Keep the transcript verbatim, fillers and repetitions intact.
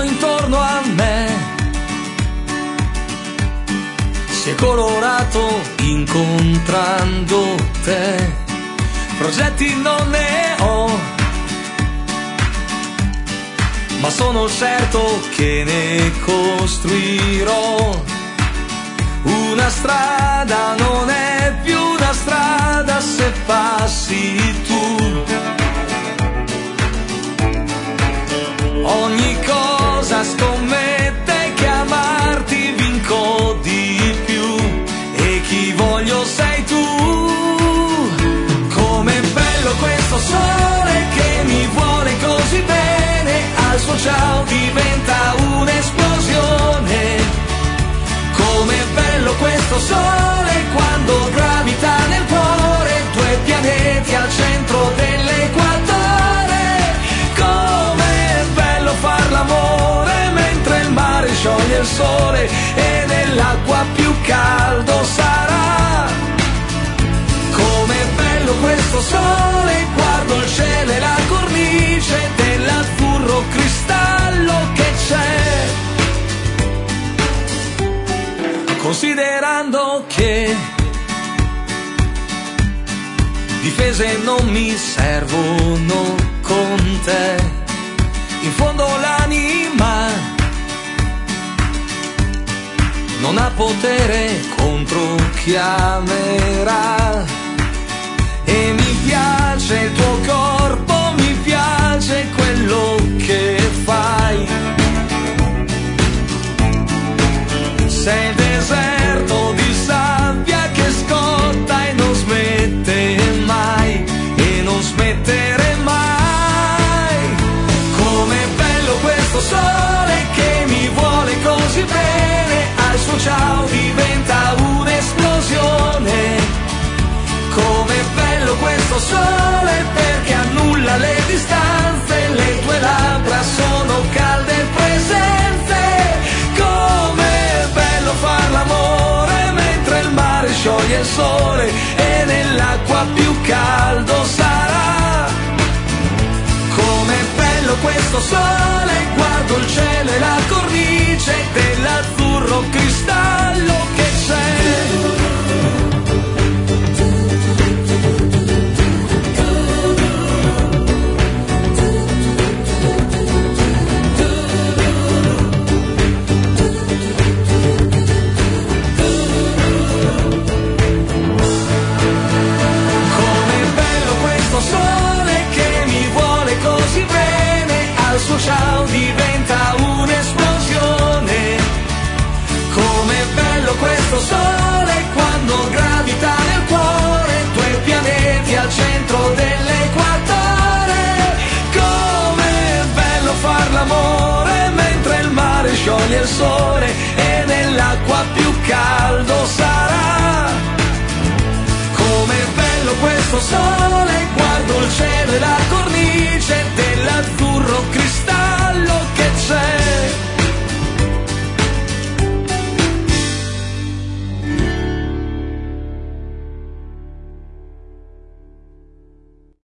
mondo intorno a me si è colorato incontrando te. Progetti non ne ho, ma sono certo che ne costruirò. Una strada non è più una strada se passi tu. Ogni cosa scommette che amarti vinco di più, e chi voglio sei tu. Com'è bello questo sole che mi vuole così bene, al suo ciao diventa un'esplosione. Com'è bello questo sole quando gravita nel cuore, due pianeti al centro dell'equatore. Com'è bello far l'amore mentre il mare scioglie il sole e nell'acqua più caldo sarà. Com'è bello questo sole, guardo il cielo e la cornice dell'azzurro cristallo che c'è. Considerando che difese non mi servono con te, in fondo l'anima non ha potere contro chi amerà. E mi piace il tuo corpo, mi piace quello che fai. Sei il deserto di sabbia che scotta e non smette mai, e non smettere mai. Com'è bello questo sole che mi vuole così bene, al suo ciao diventa un'esplosione. Com'è bello questo sole perché annulla le distanze, le tue labbra sono calde presenze. Com'è bello far l'amore mentre il mare scioglie il sole e nell'acqua più caldo sarà. Com'è bello questo sole, guardo il cielo e la cornice dell'azzurro cristallo che c'è. Sole che mi vuole così bene, al suo ciao diventa un'esplosione. Com'è bello questo sole quando gravita nel cuore, due pianeti al centro dell'equatore. Com'è bello far l'amore mentre il mare scioglie il sole e nell'acqua più caldo sarà. Com'è bello questo sole, guardo il cielo e la cornice